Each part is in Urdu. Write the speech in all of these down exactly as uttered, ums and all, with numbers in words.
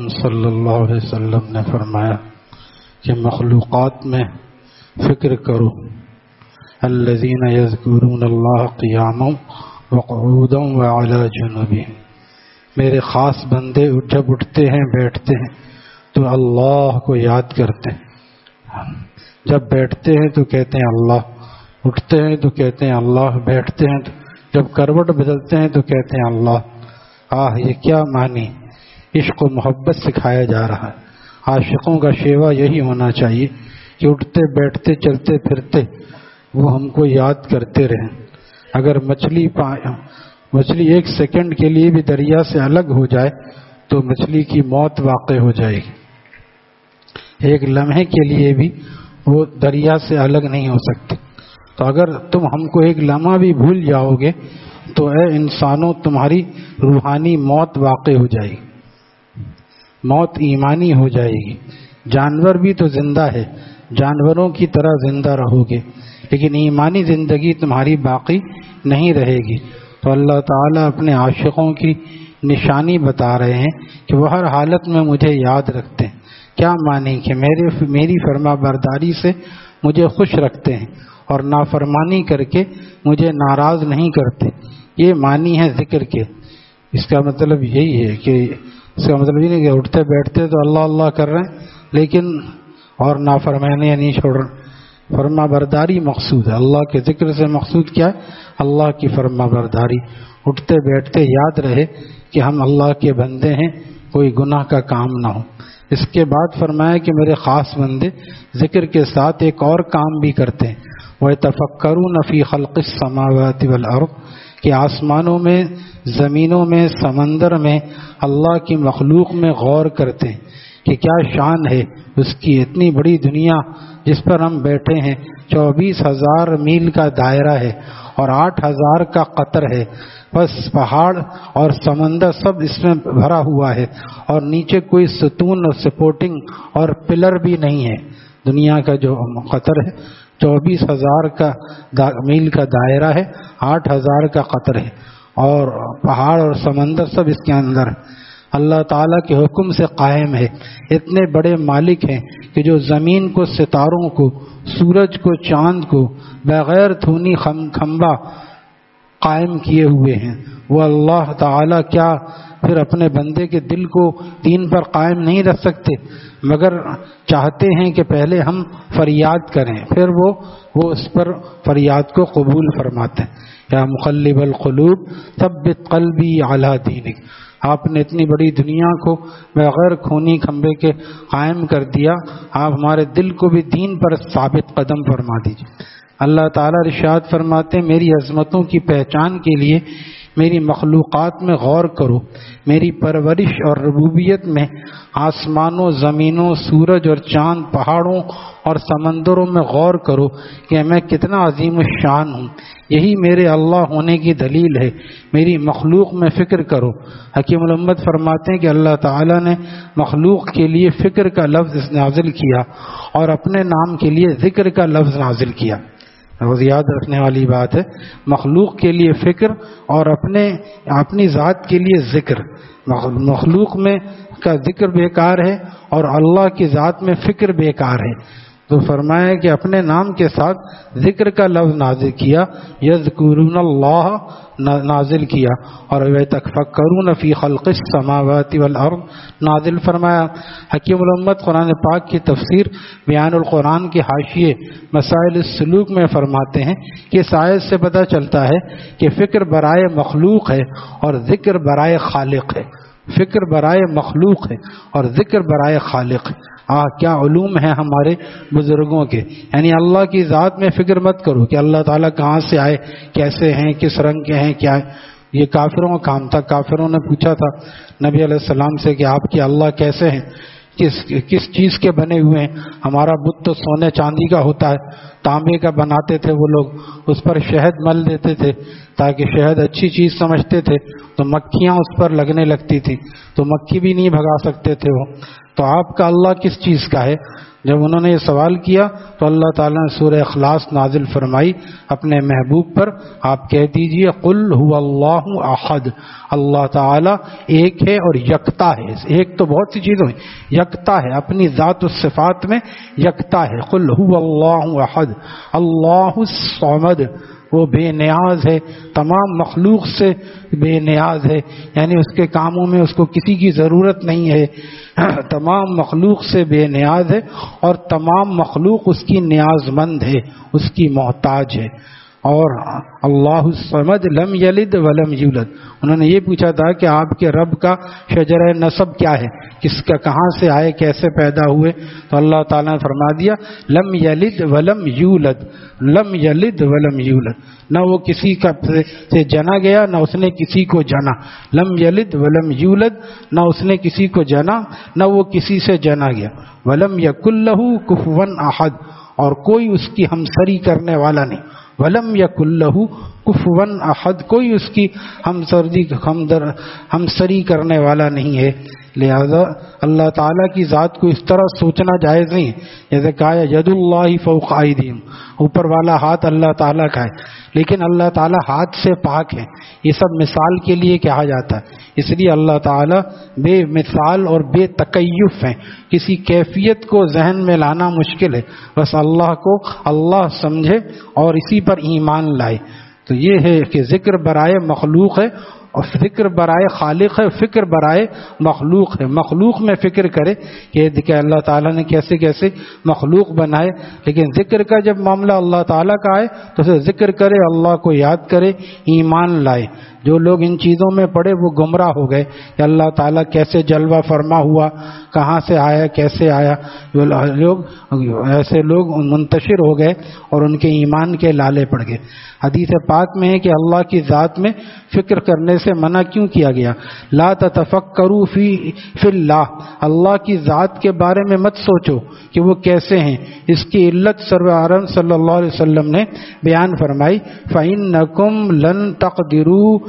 صلی اللہ علیہ وسلم نے فرمایا کہ مخلوقات میں فکر کرو، الذین یذکرون اللہ قیاما وقعودا وعلی جنوبہم، میرے خاص بندے جب اٹھتے ہیں بیٹھتے ہیں تو اللہ کو یاد کرتے ہیں، جب بیٹھتے ہیں تو کہتے ہیں اللہ، اٹھتے ہیں تو کہتے ہیں اللہ، بیٹھتے ہیں تو جب کروٹ بدلتے ہیں تو کہتے ہیں اللہ۔ آہ یہ کیا معنی، عشق و محبت سکھایا جا رہا ہے۔ عاشقوں کا شیوا یہی ہونا چاہیے کہ اٹھتے بیٹھتے چلتے پھرتے وہ ہم کو یاد کرتے رہیں۔ اگر مچھلی مچھلی ایک سیکنڈ کے لیے بھی دریا سے الگ ہو جائے تو مچھلی کی موت واقع ہو جائے گی، ایک لمحے کے لیے بھی وہ دریا سے الگ نہیں ہو سکتے۔ تو اگر تم ہم کو ایک لمحہ بھی بھول جاؤ گے تو اے انسانوں تمہاری روحانی موت واقع ہو جائے گی، موت ایمانی ہو جائے گی۔ جانور بھی تو زندہ ہے، جانوروں کی طرح زندہ رہو گے، لیکن ایمانی زندگی تمہاری باقی نہیں رہے گی۔ تو اللہ تعالیٰ اپنے عاشقوں کی نشانی بتا رہے ہیں کہ وہ ہر حالت میں مجھے یاد رکھتے ہیں۔ کیا معنی کہ میرے میری فرما برداری سے مجھے خوش رکھتے ہیں اور نافرمانی کر کے مجھے ناراض نہیں کرتے۔ یہ معنی ہے ذکر کے۔ اس کا مطلب یہی ہے کہ اس کا مطلب یہ نہیں کہ اٹھتے بیٹھتے تو اللہ اللہ کر رہے ہیں لیکن اور نافرمانی نہیں چھوڑ رہے۔ فرما برداری مقصود ہے، اللہ کے ذکر سے مقصود کیا ہے؟ اللہ کی فرما برداری۔ اٹھتے بیٹھتے یاد رہے کہ ہم اللہ کے بندے ہیں، کوئی گناہ کا کام نہ ہو۔ اس کے بعد فرمایا کہ میرے خاص بندے ذکر کے ساتھ ایک اور کام بھی کرتے ہیں، وَيَتَفَكَّرُونَ فِي خَلْقِ السَّمَاوَاتِ وَالْأَرْضِ، کہ آسمانوں میں، زمینوں میں، سمندر میں، اللہ کی مخلوق میں غور کرتے ہیں کہ کیا شان ہے اس کی۔ اتنی بڑی دنیا جس پر ہم بیٹھے ہیں، چوبیس ہزار میل کا دائرہ ہے اور آٹھ ہزار کا قطر ہے، بس پہاڑ اور سمندر سب اس میں بھرا ہوا ہے اور نیچے کوئی ستون اور سپورٹنگ اور پلر بھی نہیں ہے۔ دنیا کا جو قطر ہے چوبیس ہزار کا میل کا دائرہ ہے، آٹھ ہزار کا قطر ہے اور پہاڑ اور سمندر سب اس کے اندر ہے۔ اللہ تعالیٰ کے حکم سے قائم ہے۔ اتنے بڑے مالک ہیں کہ جو زمین کو، ستاروں کو، سورج کو، چاند کو بغیر تھونی کھمبا قائم کیے ہوئے ہیں۔ وہ اللہ تعالیٰ کیا پھر اپنے بندے کے دل کو دین پر قائم نہیں رکھ سکتے، مگر چاہتے ہیں کہ پہلے ہم فریاد کریں، پھر وہ وہ اس پر فریاد کو قبول فرماتے ہیں۔ یا مقلب القلوب ثبت قلبی علی دینک، آپ نے اتنی بڑی دنیا کو بغیر خونی کھمبے کے قائم کر دیا، آپ ہمارے دل کو بھی دین پر ثابت قدم فرما دیجیے۔ اللہ تعالیٰ ارشاد فرماتے ہیں میری عظمتوں کی پہچان کے لیے میری مخلوقات میں غور کرو، میری پرورش اور ربوبیت میں آسمانوں، زمینوں، سورج اور چاند، پہاڑوں اور سمندروں میں غور کرو کہ میں کتنا عظیم الشان ہوں۔ یہی میرے اللہ ہونے کی دلیل ہے۔ میری مخلوق میں فکر کرو۔ حکیم الامت فرماتے ہیں کہ اللہ تعالیٰ نے مخلوق کے لیے فکر کا لفظ نازل کیا اور اپنے نام کے لیے ذکر کا لفظ نازل کیا۔ روز یاد رکھنے والی بات ہے، مخلوق کے لیے فکر اور اپنے اپنی ذات کے لیے ذکر۔ مخلوق میں کا ذکر بیکار ہے اور اللہ کی ذات میں فکر بیکار ہے۔ تو فرمایا کہ اپنے نام کے ساتھ ذکر کا لفظ نازل کیا، یذکرون اللہ نازل کیا، اور وَيَتَفَكَّرُونَ فِي خَلْقِ السَّمَاوَاتِ وَالْأَرْضِ نازل فرمایا۔ حکیم الامت قرآن پاک کی تفسیر بیان القرآن کے حاشیے مسائل السلوک میں فرماتے ہیں کہ اس آیت سے پتہ چلتا ہے کہ فکر برائے مخلوق ہے اور ذکر برائے خالق ہے۔ فکر برائے مخلوق ہے اور ذکر برائے خالق ہے۔ آہ کیا علوم ہیں ہمارے بزرگوں کے، یعنی اللہ کی ذات میں فکر مت کرو کہ اللہ تعالیٰ کہاں سے آئے، کیسے ہیں، کس رنگ کے ہیں، کیا ہے۔ یہ کافروں کا کام تھا۔ کافروں نے پوچھا تھا نبی علیہ السلام سے کہ آپ کے اللہ کیسے ہیں، کس کس چیز کے بنے ہوئے ہیں. ہمارا بت تو سونے چاندی کا ہوتا ہے، تانبے کا بناتے تھے وہ لوگ، اس پر شہد مل دیتے تھے تاکہ شہد اچھی چیز سمجھتے تھے، تو مکھیاں اس پر لگنے لگتی تھی تو مکھی بھی نہیں بھگا سکتے تھے وہ. تو آپ کا اللہ کس چیز کا ہے؟ جب انہوں نے یہ سوال کیا تو اللہ تعالیٰ نے سورہ اخلاص نازل فرمائی اپنے محبوب پر. آپ کہہ دیجئے قل هو اللہ احد، اللہ تعالیٰ ایک ہے اور یکتا ہے. ایک تو بہت سی چیزوں میں، یکتا ہے، اپنی ذات و صفات میں یکتا ہے. قل هو اللہ احد اللہ الصمد، وہ بے نیاز ہے، تمام مخلوق سے بے نیاز ہے، یعنی اس کے کاموں میں اس کو کسی کی ضرورت نہیں ہے، تمام مخلوق سے بے نیاز ہے اور تمام مخلوق اس کی نیاز مند ہے، اس کی محتاج ہے. اور اللہ الصمد لم یلد ولم یولد. انہوں نے یہ پوچھا تھا کہ آپ کے رب کا شجرہ نسب کیا ہے، کس کا، کہاں سے آئے، کیسے پیدا ہوئے؟ تو اللہ تعالیٰ نے فرما دیا لم یلد ولم یولد، لم یلد ولم یولد، نہ وہ کسی کا سے جنا گیا نہ اس نے کسی کو جنا. لم یلد ولم یولد، نہ اس نے کسی کو جنا نہ وہ کسی سے جنا گیا. ولم یکن لہ کفوا احد، اور کوئی اس کی ہمسری کرنے والا نہیں. ولم یکن لہ کفوا احد، کوئی اس کی ہمسری ہمسری کرنے والا نہیں ہے. لہذا اللہ تعالیٰ کی ذات کو اس طرح سوچنا جائز نہیں. جیسے کہا ید اللہ فوق ایدیہم، اوپر والا ہاتھ اللہ تعالیٰ کا ہے، لیکن اللہ تعالیٰ ہاتھ سے پاک ہے. یہ سب مثال کے لیے کہا جاتا ہے، اس لیے اللہ تعالیٰ بے مثال اور بے تکیف ہیں. کسی کیفیت کو ذہن میں لانا مشکل ہے، بس اللہ کو اللہ سمجھے اور اسی پر ایمان لائے. تو یہ ہے کہ ذکر برائے مخلوق ہے اور فکر برائے خالق ہے، فکر برائے مخلوق ہے. مخلوق میں فکر کرے کہ اللہ تعالیٰ نے کیسے کیسے مخلوق بنائے، لیکن ذکر کا جب معاملہ اللہ تعالیٰ کا آئے تو اسے ذکر کرے، اللہ کو یاد کرے، ایمان لائے. جو لوگ ان چیزوں میں پڑے وہ گمراہ ہو گئے کہ اللہ تعالیٰ کیسے جلوہ فرما ہوا، کہاں سے آیا، کیسے آیا. لوگ ایسے لوگ منتشر ہو گئے اور ان کے ایمان کے لالے پڑ گئے. حدیث پاک میں ہے کہ اللہ کی ذات میں فکر کرنے سے منع کیوں کیا گیا؟ لا تتفکروا فی فی اللہ، اللہ کی ذات کے بارے میں مت سوچو کہ وہ کیسے ہیں. اس کی علت سرور عالم صلی اللہ علیہ وسلم نے بیان فرمائی فَإِنَّكُمْ لَن تَقْدِرُوا،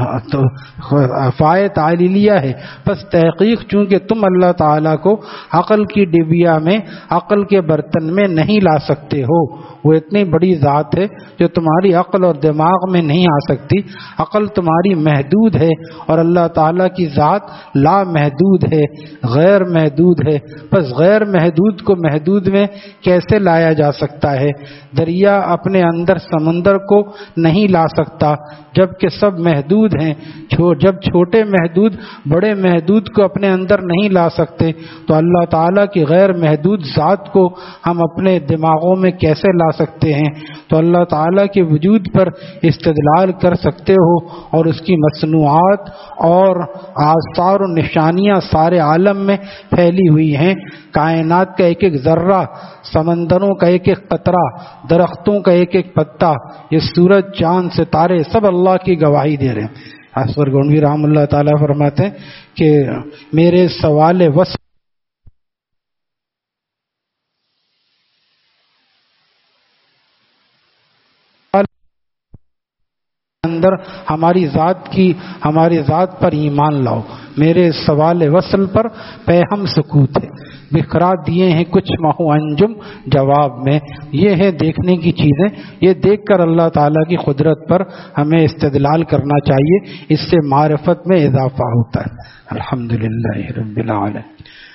فائے تعلیلیہ ہے، بس تحقیق چونکہ تم اللہ تعالیٰ کو عقل کی ڈبیا میں، عقل کے برتن میں نہیں لا سکتے ہو. وہ اتنی بڑی ذات ہے جو تمہاری عقل اور دماغ میں نہیں آ سکتی. عقل تمہاری محدود ہے اور اللہ تعالیٰ کی ذات لا محدود ہے، غیر محدود ہے. بس غیر محدود کو محدود میں کیسے لایا جا سکتا ہے؟ دریا اپنے اندر سمندر کو نہیں لا سکتا جبکہ سب محدود ہیں. جب چھوٹے محدود بڑے محدود کو اپنے اندر نہیں لا سکتے تو اللہ تعالیٰ کی غیر محدود ذات کو ہم اپنے دماغوں میں کیسے لا سکتے ہیں؟ تو اللہ تعالیٰ کے وجود پر استدلال کر سکتے ہو اور اس کی مصنوعات اور آثار و نشانیاں سارے عالم میں پھیلی ہوئی ہیں. کائنات کا ایک ایک ذرہ، سمندروں کا ایک ایک قطرہ، درختوں کا ایک ایک پتا، یہ سورج، چاند، ستارے سب اللہ کی گواہی دے رہے ہیں. اصغر گونڈوی رحم اللہ تعالیٰ فرماتے ہیں کہ میرے سوال وصف اندر ہماری ذات کی ہماری ذات پر ایمان لاؤ. میرے سوال وصل پر پہ ہم سکوت ہے، بکھرا دیے ہیں کچھ مہو انجم جواب میں. یہ ہے دیکھنے کی چیزیں، یہ دیکھ کر اللہ تعالیٰ کی قدرت پر ہمیں استدلال کرنا چاہیے، اس سے معرفت میں اضافہ ہوتا ہے. الحمدللہ رب العالمین.